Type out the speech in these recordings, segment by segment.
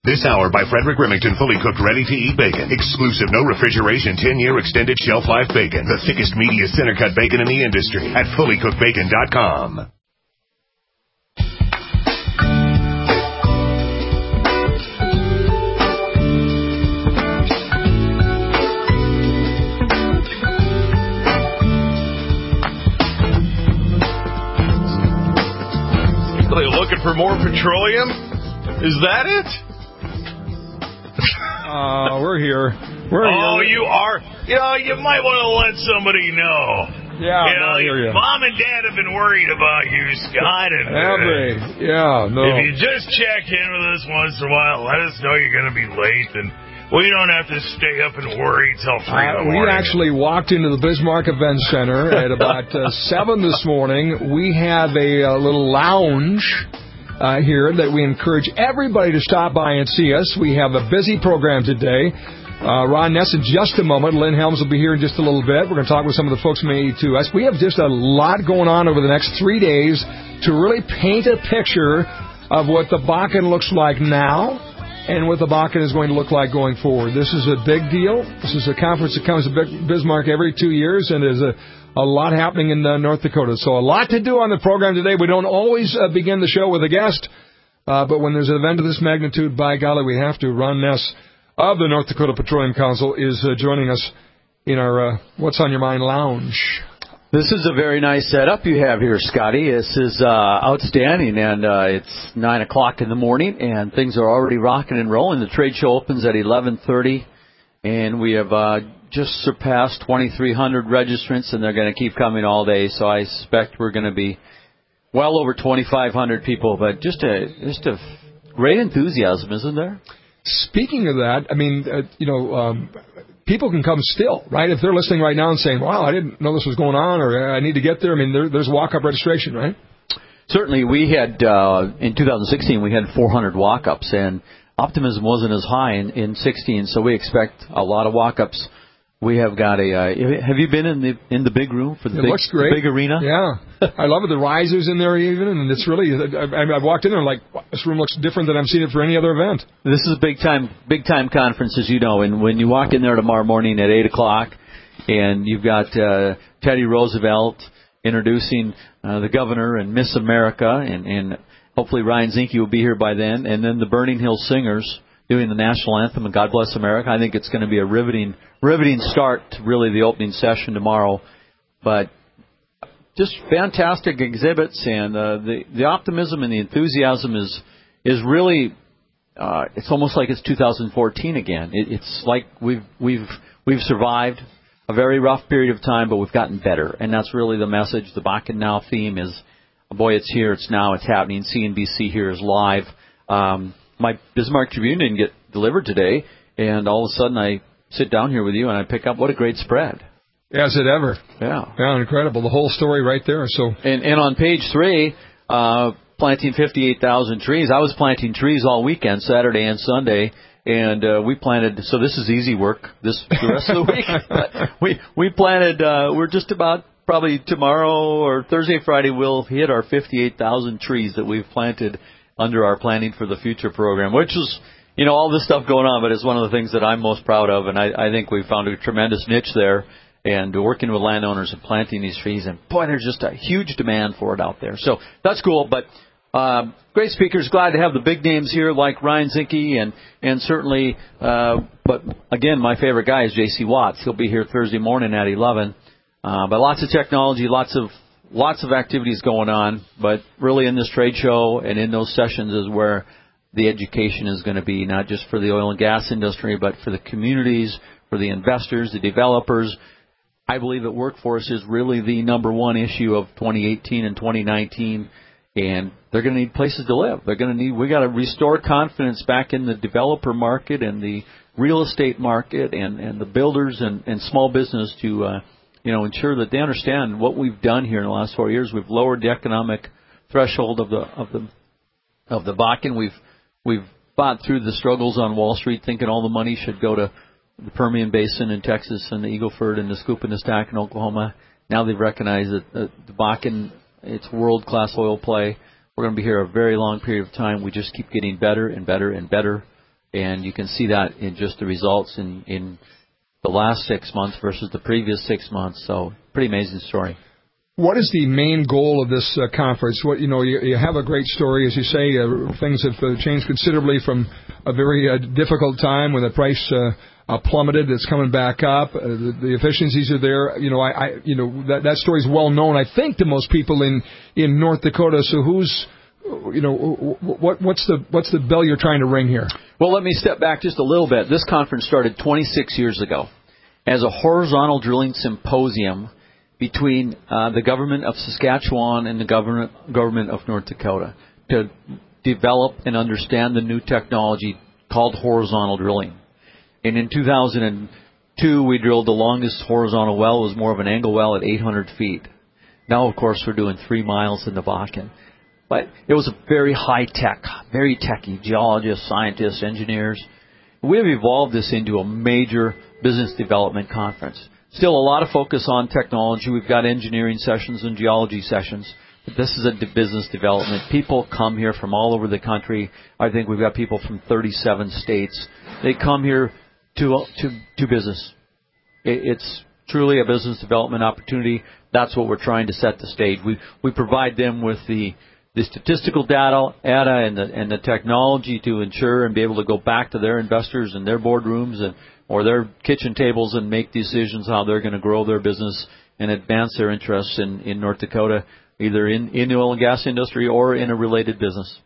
This hour by Frederick Remington, fully cooked, ready-to-eat bacon. Exclusive, no refrigeration, 10-year extended shelf life bacon. The thickest, meatiest center-cut bacon in the industry at fullycookedbacon.com. Are they looking for more petroleum? Is that it? We're here. You are. You might want to let somebody know. Yeah, Mom and Dad have been worried about you, Scott. And, have they? Yeah, no. If you just check in with us once in a while, let us know you're going to be late, and we don't have to stay up and worry till 3 in the morning. We actually walked into the Bismarck Event Center at about 7 this morning. We have a little lounge here that we encourage everybody to stop by and see us. We have a busy program today. Ron Ness in just a moment. Lynn Helms will be here in just a little bit. We're going to talk with some of the folks from AE2S. We have just a lot going on over the next 3 days to really paint a picture of what the Bakken looks like now and what the Bakken is going to look like going forward. This is a big deal. This is a conference that comes to Bismarck every 2 years, and there's a lot happening in North Dakota. So a lot to do on the program today. We don't always begin the show with a guest, but when there's an event of this magnitude, by golly, we have to. Ron Ness of the North Dakota Petroleum Council is joining us in our What's on Your Mind lounge. This is a very nice setup you have here, Scotty. This is outstanding, and it's 9 o'clock in the morning, and things are already rocking and rolling. The trade show opens at 11:30, and we have just surpassed 2,300 registrants, and they're going to keep coming all day, so I suspect we're going to be well over 2,500 people, but just a great enthusiasm, isn't there? Speaking of that, I mean, people can come still, right? If they're listening right now and saying, wow, I didn't know this was going on, or I need to get there, I mean, there's walk-up registration, right? Certainly. We had, in 2016, we had 400 walk-ups, and optimism wasn't as high in 16, so we expect a lot of walk-ups. We have got have you been in the big room for the big arena? Yeah. I love it. The risers in there even, and it's really, I walked in there like, wow, this room looks different than I've seen it for any other event. This is a big time conference, as you know, and when you walk in there tomorrow morning at 8 o'clock, and you've got Teddy Roosevelt introducing the governor and Miss America, and hopefully Ryan Zinke will be here by then, and then the Burning Hill Singers doing the national anthem and God Bless America. I think it's going to be a riveting start to really the opening session tomorrow. But just fantastic exhibits, and the optimism and the enthusiasm is really it's almost like it's 2014 again. It's like we've survived a very rough period of time, but we've gotten better, and that's really the message. The Bakken Now theme is, boy, it's here, it's now, it's happening. CNBC here is live. My Bismarck Tribune didn't get delivered today, and all of a sudden I sit down here with you and I pick up, what a great spread. As it ever. Yeah. Yeah, incredible. The whole story right there. So. And on page 3, planting 58,000 trees. I was planting trees all weekend, Saturday and Sunday, and we planted, so this is easy work the rest of the week. we planted, we're just about, probably tomorrow or Thursday, Friday, we'll hit our 58,000 trees that we've planted under our Planning for the Future program, which is, all this stuff going on, but it's one of the things that I'm most proud of, and I think we found a tremendous niche there, and working with landowners and planting these trees, and boy, there's just a huge demand for it out there. So that's cool, but great speakers. Glad to have the big names here like Ryan Zinke, and certainly, but again, my favorite guy is J.C. Watts. He'll be here Thursday morning at 11. But lots of technology, lots of activities going on, but really in this trade show and in those sessions is where the education is going to be, not just for the oil and gas industry, but for the communities, for the investors, the developers. I believe that workforce is really the number one issue of 2018 and 2019, and they're going to need places to live. We got to restore confidence back in the developer market and the real estate market and the builders and small business to ensure that they understand what we've done here in the last 4 years. We've lowered the economic threshold of the Bakken. We've fought through the struggles on Wall Street, thinking all the money should go to the Permian Basin in Texas and the Eagle Ford and the Scoop and the Stack in Oklahoma. Now they've recognized that the Bakken, it's world-class oil play. We're going to be here a very long period of time. We just keep getting better and better and better. And you can see that in just the results in the last 6 months versus the previous 6 months. So pretty amazing story. What is the main goal of this conference? What you have a great story, as you say. Things have changed considerably from a very difficult time when the price plummeted. It's coming back up. The efficiencies are there. That story is well known, I think, to most people in North Dakota. So what's the bell you're trying to ring here? Well, let me step back just a little bit. This conference started 26 years ago as a horizontal drilling symposium between the government of Saskatchewan and the government of North Dakota to develop and understand the new technology called horizontal drilling. And in 2002, we drilled the longest horizontal well. It was more of an angle well at 800 feet. Now, of course, we're doing 3 miles in the Bakken. But it was a very high-tech, very techy, geologists, scientists, engineers. We have evolved this into a major business development conference. Still a lot of focus on technology. We've got engineering sessions and geology sessions. But this is a business development. People come here from all over the country. I think we've got people from 37 states. They come here to business. It's truly a business development opportunity. That's what we're trying to set the stage. We provide them with the statistical data and the technology to ensure and be able to go back to their investors and their boardrooms or their kitchen tables and make decisions how they're going to grow their business and advance their interests in North Dakota, either in the oil and gas industry or in a related business.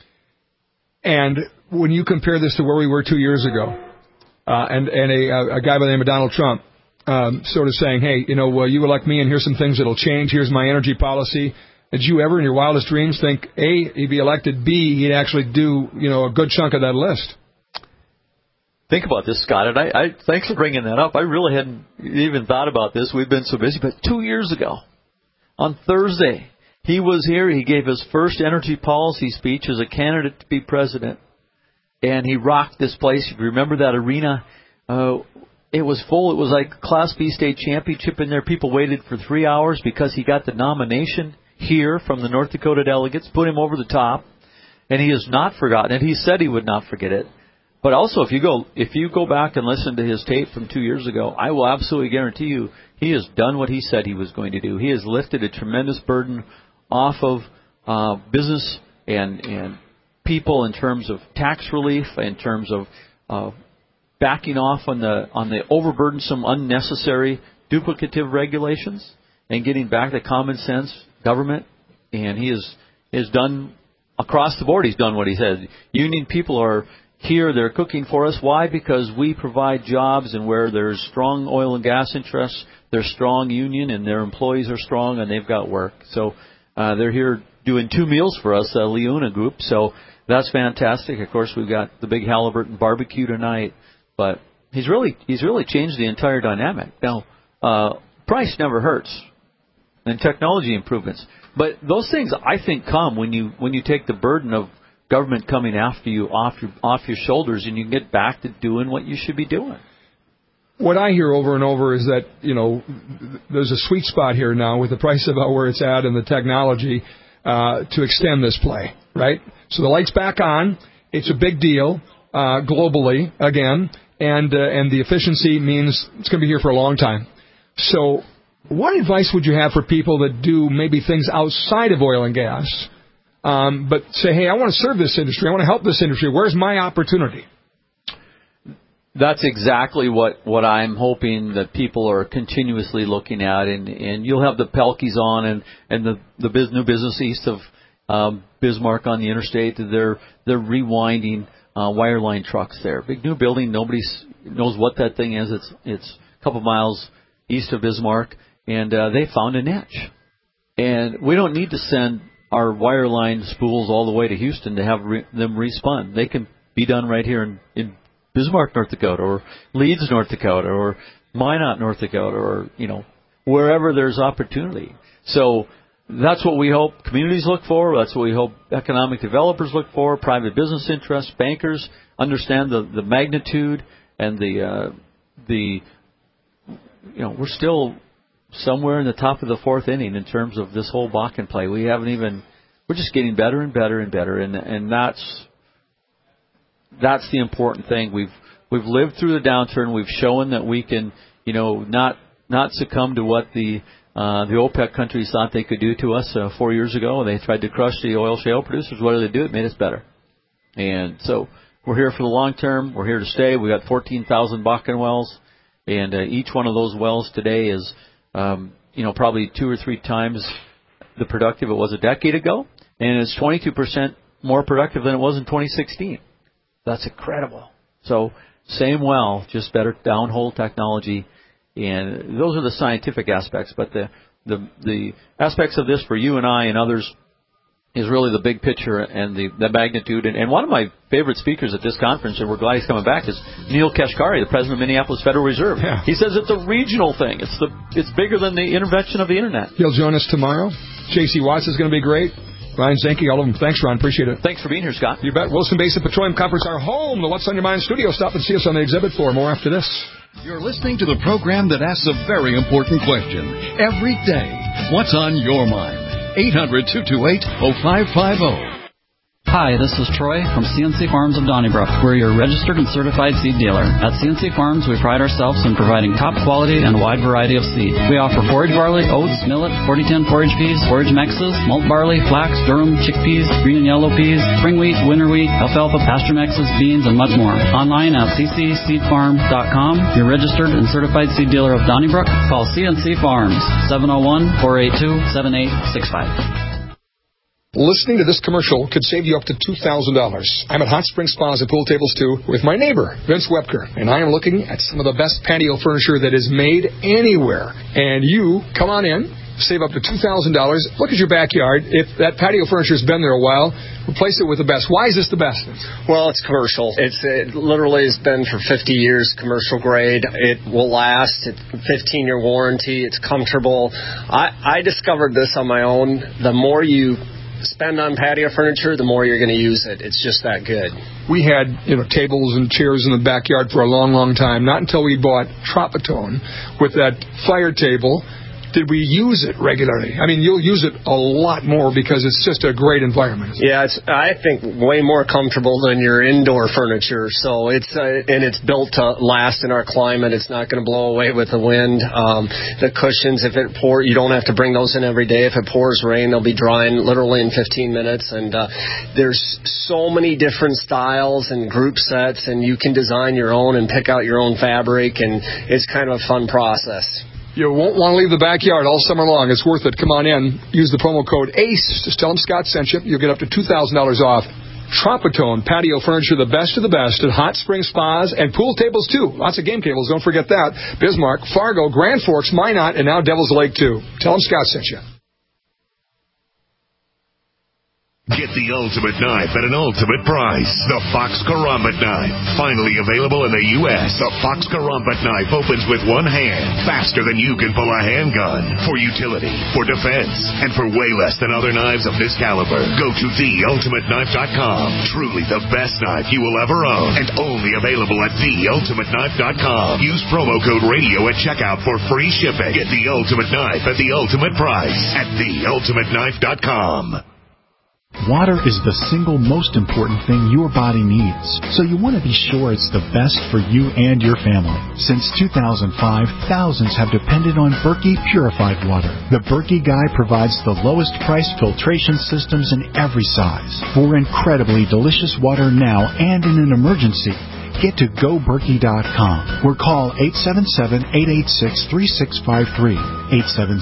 And when you compare this to where we were 2 years ago, and a guy by the name of Donald Trump sort of saying, hey, you elect me and here's some things that'll change, here's my energy policy. Did you ever in your wildest dreams think, A, he'd be elected, B, he'd actually do, a good chunk of that list? Think about this, Scott, and I thanks for bringing that up. I really hadn't even thought about this. We've been so busy. But 2 years ago, on Thursday, he was here. He gave his first energy policy speech as a candidate to be president, and he rocked this place. If you remember that arena, it was full. It was like Class B state championship in there. People waited for 3 hours because he got the nomination here from the North Dakota delegates, put him over the top, and he has not forgotten it. He said he would not forget it. But also, if you go back and listen to his tape from 2 years ago, I will absolutely guarantee you he has done what he said he was going to do. He has lifted a tremendous burden off of business and people in terms of tax relief, in terms of backing off on the overburdensome, unnecessary, duplicative regulations, and getting back to common sense government. And he has done across the board. He's done what he said. Union people are here, they're cooking for us. Why? Because we provide jobs, and where there's strong oil and gas interests, there's strong union, and their employees are strong, and they've got work. So they're here doing 2 meals for us, Leuna Group. So that's fantastic. Of course, we've got the big Halliburton barbecue tonight. But he's really changed the entire dynamic. Now, price never hurts, and technology improvements. But those things, I think, come when you take the burden of government coming after you off your shoulders, and you get back to doing what you should be doing. What I hear over and over is that, there's a sweet spot here now with the price about where it's at and the technology to extend this play, right? So the light's back on. It's a big deal globally, again, and the efficiency means it's going to be here for a long time. So what advice would you have for people that do maybe things outside of oil and gas, but say, hey, I want to serve this industry, I want to help this industry, where's my opportunity? That's exactly what I'm hoping that people are continuously looking at, and you'll have the Pelkeys on and the new business east of Bismarck on the interstate. They're rewinding wireline trucks there. Big new building. Nobody knows what that thing is. It's a couple miles east of Bismarck, and they found a niche. And we don't need to send our wireline spools all the way to Houston to have them respun. They can be done right here in Bismarck, North Dakota, or Leeds, North Dakota, or Minot, North Dakota, or wherever there's opportunity. So that's what we hope communities look for. That's what we hope economic developers look for. Private business interests, bankers understand the magnitude and the we're still somewhere in the top of the 4th inning in terms of this whole Bakken play. We're just getting better and better and better, and that's the important thing. We've lived through the downturn. We've shown that we can, not succumb to what the OPEC countries thought they could do to us 4 years ago. They tried to crush the oil shale producers. What did they do? It made us better. And so we're here for the long term. We're here to stay. We got 14,000 Bakken wells, and each one of those wells today is, probably 2 or 3 times the productive it was a decade ago, and it's 22% more productive than it was in 2016. That's incredible. So same well, just better downhole technology, and those are the scientific aspects. But the aspects of this for you and I and others is really the big picture and the magnitude. And one of my favorite speakers at this conference, and we're glad he's coming back, is Neil Kashkari, the president of Minneapolis Federal Reserve. Yeah. He says it's a regional thing. It's bigger than the intervention of the Internet. He'll join us tomorrow. J.C. Watts is going to be great. Ryan Zenke, all of them. Thanks, Ron. Appreciate it. Thanks for being here, Scott. You bet. Wilson Basin Petroleum Conference, our home, the What's on Your Mind studio. Stop and see us on the exhibit floor. More after this. You're listening to the program that asks a very important question every day. What's on your mind? 800-228-0550. Hi, this is Troy from CNC Farms of Donnybrook. We're your registered and certified seed dealer. At CNC Farms, we pride ourselves in providing top quality and a wide variety of seed. We offer forage barley, oats, millet, 4010 forage peas, forage mixes, malt barley, flax, durum, chickpeas, green and yellow peas, spring wheat, winter wheat, alfalfa, pasture mixes, beans, and much more. Online at ccseedfarm.com. Your registered and certified seed dealer of Donnybrook. Call CNC Farms, 701-482-7865. Listening to this commercial could save you up to $2,000. I'm at Hot Spring Spas and Pool Tables, too, with my neighbor, Vince Webker, and I am looking at some of the best patio furniture that is made anywhere. And you, come on in, save up to $2,000. Look at your backyard. If that patio furniture has been there a while, replace it with the best. Why is this the best? Well, it's commercial. It literally has been for 50 years, commercial grade. It will last. It's a 15-year warranty. It's comfortable. I discovered this on my own. The more you spend on patio furniture, the more you're going to use it. It's just that good. We had, tables and chairs in the backyard for a long, long time. Not until we bought Tropitone with that fire table did we use it regularly. I mean, you'll use it a lot more because it's just a great environment. Yeah, it's, I think, way more comfortable than your indoor furniture. So it's built to last in our climate. It's not going to blow away with the wind. The cushions, if it pours, you don't have to bring those in every day. If it pours rain, they'll be drying literally in 15 minutes. And there's so many different styles and group sets, and you can design your own and pick out your own fabric, and it's kind of a fun process. You won't want to leave the backyard all summer long. It's worth it. Come on in. Use the promo code ACE. Just tell them Scott sent you. You'll get up to $2,000 off. Tropitone patio furniture, the best of the best at Hot Spring Spas and Pool Tables, too. Lots of game tables. Don't forget that. Bismarck, Fargo, Grand Forks, Minot, and now Devil's Lake, too. Tell them Scott sent you. Get the ultimate knife at an ultimate price. The Fox Karambit knife. Finally available in the U.S. The Fox Karambit knife opens with one hand, faster than you can pull a handgun. For utility, for defense, and for way less than other knives of this caliber. Go to theultimateknife.com. Truly the best knife you will ever own, and only available at theultimateknife.com. Use promo code radio at checkout for free shipping. Get the ultimate knife at the ultimate price at theultimateknife.com. Water is the single most important thing your body needs, so you want to be sure it's the best for you and your family. Since 2005, thousands have depended on Berkey purified water. The Berkey Guy provides the lowest price filtration systems in every size for incredibly delicious water now and in an emergency. Get to GoBerkey.com or call 877-886-3653.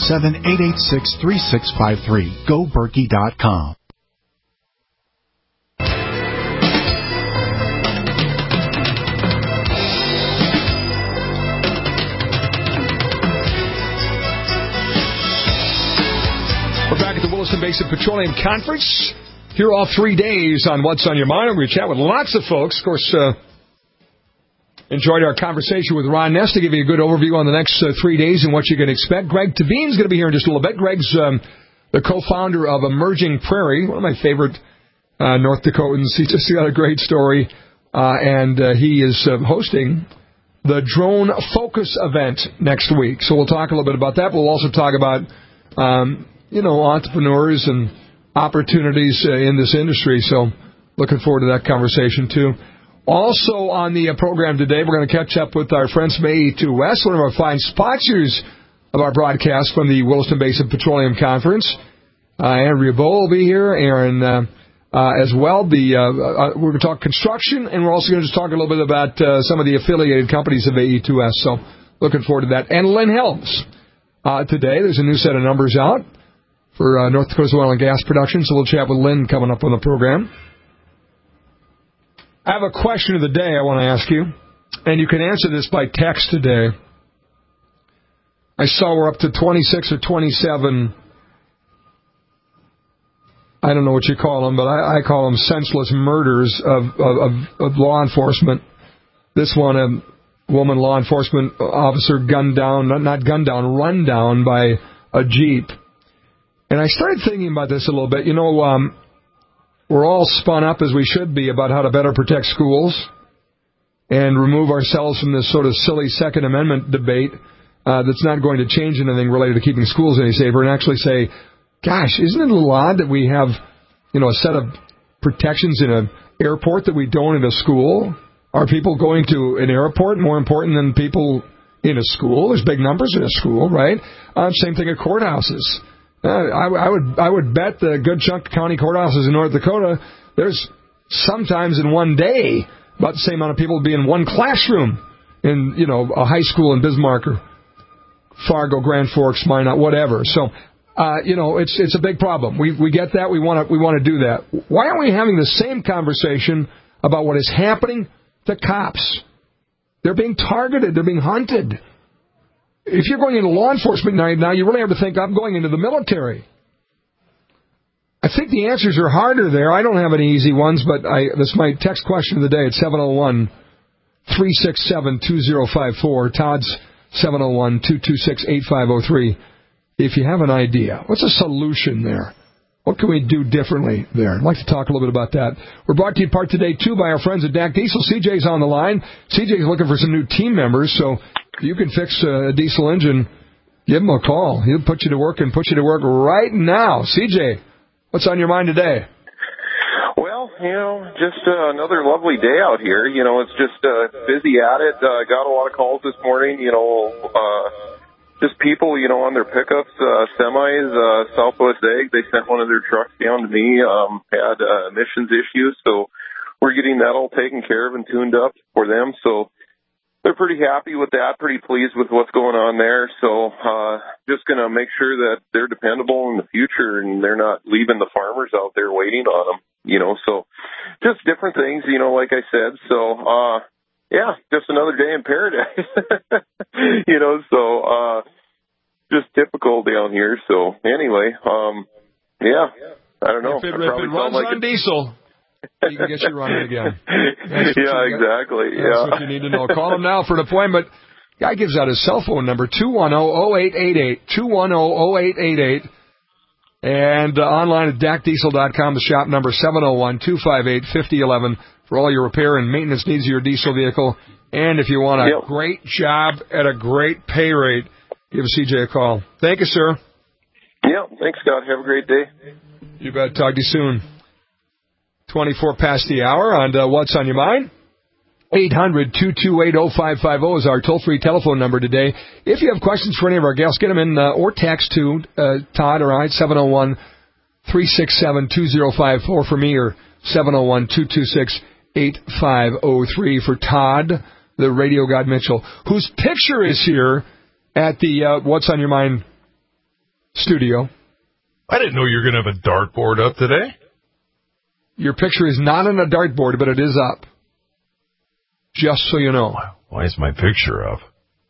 877-886-3653. GoBerkey.com. We're back at the Williston Basin Petroleum Conference. Here all 3 days on What's on Your Mind. We're going to chat with lots of folks. Of course, enjoyed our conversation with Ron Ness to give you a good overview on the next 3 days and what you can expect. Greg Tavine is going to be here in just a little bit. Greg's the co-founder of Emerging Prairie, one of my favorite North Dakotans. He just got a great story, and he is hosting the Drone Focus event next week. So we'll talk a little bit about that. We'll also talk about entrepreneurs and opportunities in this industry. So looking forward to that conversation, too. Also on the program today, we're going to catch up with our friends from AE2 West, one of our fine sponsors of our broadcast from the Williston Basin Petroleum Conference. Andrea Bowe will be here, Aaron as well. We're going to talk construction, and we're also going to just talk a little bit about some of the affiliated companies of AE2 West. So looking forward to that. And Lynn Helms. Today, there's a new set of numbers out for North Dakota's oil and gas production, so we'll chat with Lynn coming up on the program. I have a question of the day I want to ask you, and you can answer this by text today. I saw we're up to 26 or 27, I don't know what you call them, but I call them senseless murders of law enforcement. This one, a woman law enforcement officer run down by a Jeep. And I started thinking about this a little bit. You know, we're all spun up, as we should be, about how to better protect schools and remove ourselves from this sort of silly Second Amendment debate that's not going to change anything related to keeping schools any safer, and actually say, gosh, isn't it a little odd that we have, you know, a set of protections in an airport that we don't in a school? Are people going to an airport more important than people in a school? There's big numbers in a school, right? Same thing at courthouses. I would bet the good chunk of county courthouses in North Dakota, there's sometimes in one day about the same amount of people be in one classroom in, you know, a high school in Bismarck or Fargo, Grand Forks, Minot, whatever. So, you know, it's a big problem. We get that. We want to do that. Why aren't we having the same conversation about what is happening to cops? They're being targeted. They're being hunted. If you're going into law enforcement now, you really have to think, I'm going into the military. I think the answers are harder there. I don't have any easy ones, but this is my text question of the day at 701-367-2054. Todd's 701-226-8503. If you have an idea, what's a solution there? What can we do differently there? I'd like to talk a little bit about that. We're brought to you part today, too, by our friends at DAC Diesel. CJ's on the line. CJ's looking for some new team members, so if you can fix a diesel engine, give him a call. He'll put you to work and put you to work right now. CJ, what's on your mind today? Well, you know, just another lovely day out here. You know, it's just busy at it. Got a lot of calls this morning, you know, just people, you know, on their pickups, semis, Southwest Ag, they sent one of their trucks down to me, had emissions issues, so we're getting that all taken care of and tuned up for them, so they're pretty happy with that, pretty pleased with what's going on there, so just going to make sure that they're dependable in the future and they're not leaving the farmers out there waiting on them, you know, so just different things, you know, like I said, so yeah, just another day in paradise, you know, so, just typical down here. So anyway, yeah, I don't know. If it runs on diesel, you can get you running again. Yeah, exactly. That's what you need to know. Call him now for an appointment. Guy gives out his cell phone number, 210-0888, 210-0888. And online at DACDiesel.com, the shop number 701-258-5011 for all your repair and maintenance needs of your diesel vehicle. And if you want a great job at a great pay rate, give CJ a call. Thank you, sir. Yeah, thanks, Scott. Have a great day. You bet. Talk to you soon. 24 past the hour on What's on Your Mind. 800-228-0550 is our toll-free telephone number today. If you have questions for any of our guests, get them in or text to Todd or I, 701-367-2054 for me, or 701-226-8503 for Todd, the radio god Mitchell, whose picture is here at the What's on Your Mind studio. I didn't know you were going to have a dartboard up today. Your picture is not on a dartboard, but it is up. Just so you know. Why is my picture up?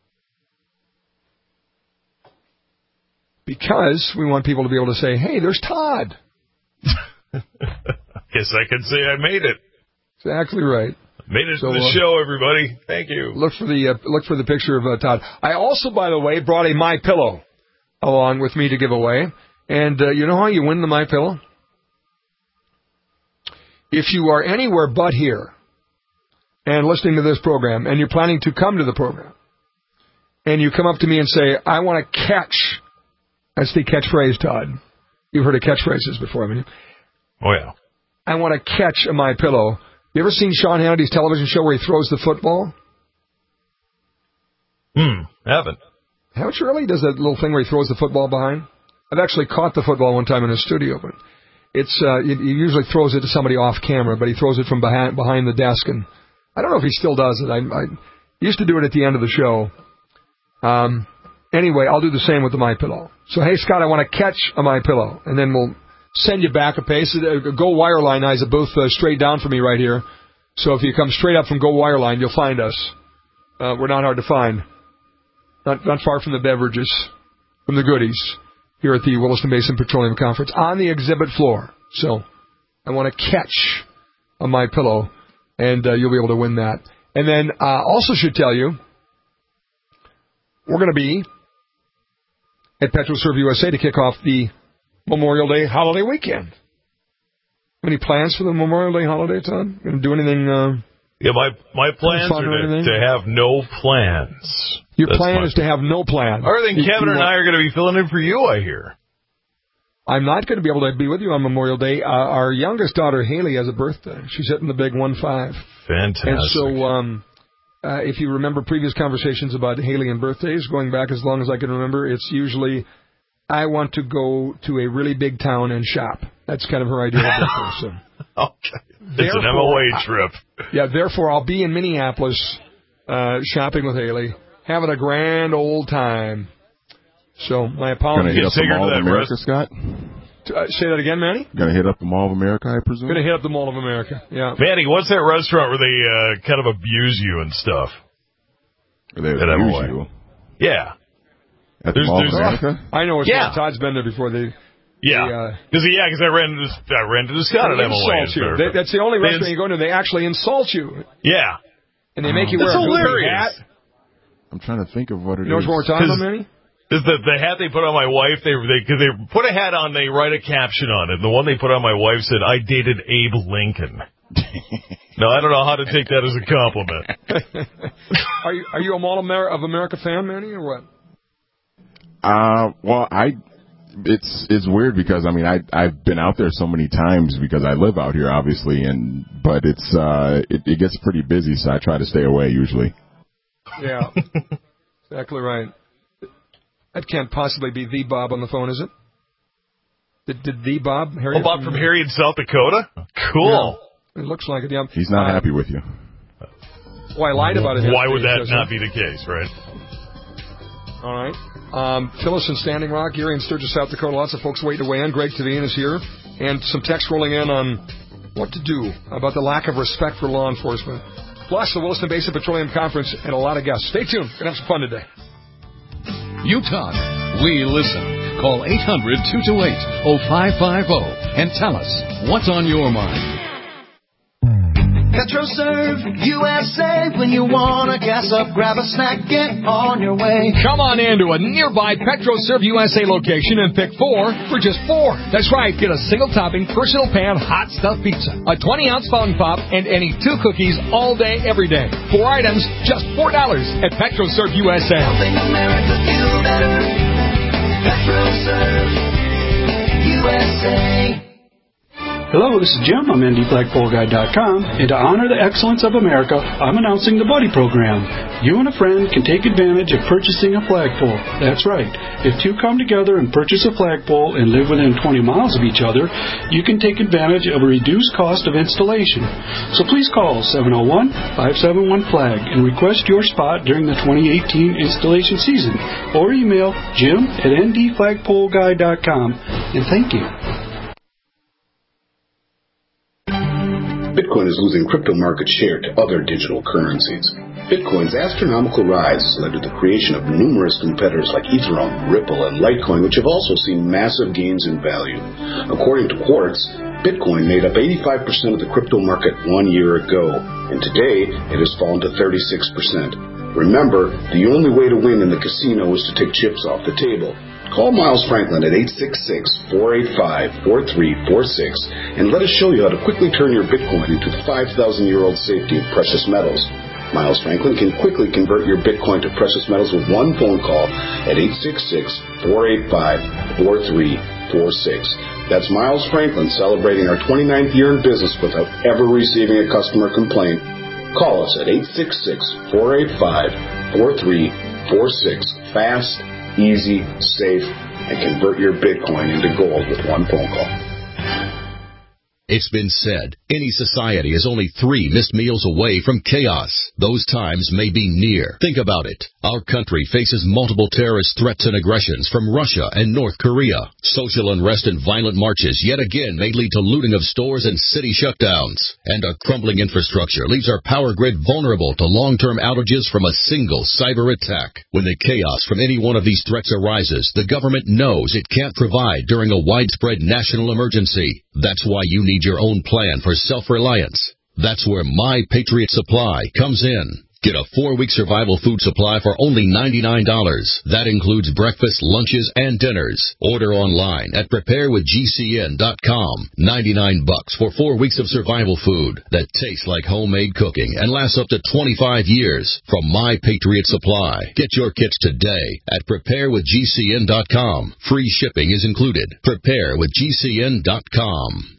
Because we want people to be able to say, hey, there's Todd. Guess I can say I made it. Exactly right. Made it to the show, everybody. Thank you. Look for the picture of Todd. I also, by the way, brought a MyPillow along with me to give away. And you know how you win the MyPillow? If you are anywhere but here and listening to this program, and you're planning to come to the program, and you come up to me and say, I want to catch, that's the catchphrase, Todd. You've heard of catchphrases before, haven't you? Oh, yeah. I want to catch a MyPillow. You ever seen Sean Hannity's television show where he throws the football? Haven't. Haven't you really? He does that little thing where he throws the football behind. I've actually caught the football one time in his studio, but it's he usually throws it to somebody off camera, but he throws it from behind the desk, and I don't know if he still does it. I used to do it at the end of the show. Anyway, I'll do the same with the MyPillow. So, hey, Scott, I want to catch a MyPillow, and then we'll send you back a pace. Go Wireline has a booth straight down for me right here. So if you come straight up from Go Wireline, you'll find us. We're not hard to find. Not far from the beverages, from the goodies, here at the Williston Basin Petroleum Conference on the exhibit floor. So I want to catch a MyPillow, and you'll be able to win that. And then also should tell you, we're going to be at PetroServe USA to kick off the Memorial Day holiday weekend. Any plans for the Memorial Day holiday, Todd? Going to do anything? Yeah, my plans are to have no plans. Your plan is to have no plan. Other than Kevin and I are going to be filling in for you, I hear. I'm not going to be able to be with you on Memorial Day. Our youngest daughter, Haley, has a birthday. She's hitting the big 1-5. Fantastic. And so if you remember previous conversations about Haley and birthdays, going back as long as I can remember, it's usually, I want to go to a really big town and shop. That's kind of her idea of birthday. So. Okay. It's an MOA trip. Yeah, therefore I'll be in Minneapolis shopping with Haley, having a grand old time. So my apologies. Going to hit up the Mall of America, Scott? Say that again, Manny? Going to hit up the Mall of America, I presume? Going to hit up the Mall of America, yeah. Manny, what's that restaurant where they kind of abuse you and stuff? They abuse you? Yeah. At the Mall of America? I know it's not. Todd's been there before. Because I ran into Scott at MOA. That's the only restaurant you go to. They actually insult you. Yeah. And they make you wear a goofy hat. I'm trying to think of what it is. You know what we're talking about, Manny? Is the hat they put on my wife, they put a hat on, they write a caption on it. The one they put on my wife said, "I dated Abe Lincoln." Now, I don't know how to take that as a compliment. Are you a Mall of America fan, Manny, or what? Well, it's weird because I've been out there so many times because I live out here, obviously, but it gets pretty busy, so I try to stay away usually. Yeah, exactly right. That can't possibly be the Bob on the phone, is it? Did the Bob? Harry Bob from Harry in South Dakota? Cool. Yeah, it looks like it, yeah. He's not happy with you. Well, I lied about it. Why would that not be the case, right? All right. Phyllis in Standing Rock, Erie and Sturgis, South Dakota. Lots of folks waiting to weigh in. Greg Tavine is here. And some text rolling in on what to do about the lack of respect for law enforcement. Plus, the Williston Basin Petroleum Conference and a lot of guests. Stay tuned. We're going to have some fun today. You talk. We listen. Call 800-228-0550 and tell us what's on your mind. PetroServe USA. When you want to gas up, grab a snack, get on your way. Come on into a nearby PetroServe USA location and pick 4 for just $4. That's right. Get a single topping, personal pan, hot stuffed pizza, a 20-ounce fountain pop, and any 2 cookies all day, every day. 4 items, just $4 at PetroServe USA. Helping America feel better. PetroServe USA. Hello, this is Jim. I'm NDFlagpoleGuy.com, and to honor the excellence of America, I'm announcing the Buddy Program. You and a friend can take advantage of purchasing a flagpole. That's right. If 2 come together and purchase a flagpole and live within 20 miles of each other, you can take advantage of a reduced cost of installation. So please call 701-571-FLAG and request your spot during the 2018 installation season, or email jim@ndflagpoleguy.com, and thank you. Bitcoin is losing crypto market share to other digital currencies. Bitcoin's astronomical rise has led to the creation of numerous competitors like Ethereum, Ripple, and Litecoin, which have also seen massive gains in value. According to Quartz, Bitcoin made up 85% of the crypto market 1 year ago, and today it has fallen to 36%. Remember, the only way to win in the casino is to take chips off the table. Call Miles Franklin at 866-485-4346 and let us show you how to quickly turn your Bitcoin into the 5,000-year-old safety of precious metals. Miles Franklin can quickly convert your Bitcoin to precious metals with one phone call at 866-485-4346. That's Miles Franklin celebrating our 29th year in business without ever receiving a customer complaint. Call us at 866-485-4346. Fast, easy, safe, and convert your Bitcoin into gold with one phone call. It's been said, any society is only 3 missed meals away from chaos. Those times may be near. Think about it. Our country faces multiple terrorist threats and aggressions from Russia and North Korea. Social unrest and violent marches yet again may lead to looting of stores and city shutdowns. And a crumbling infrastructure leaves our power grid vulnerable to long-term outages from a single cyber attack. When the chaos from any one of these threats arises, the government knows it can't provide during a widespread national emergency. That's why you need your own plan for self-reliance. That's where My Patriot Supply comes in. Get a 4-week survival food supply for only $99. That includes breakfast, lunches, and dinners. Order online at preparewithgcn.com. $99 for 4 weeks of survival food that tastes like homemade cooking and lasts up to 25 years from My Patriot Supply. Get your kits today at preparewithgcn.com. Free shipping is included. Preparewithgcn.com.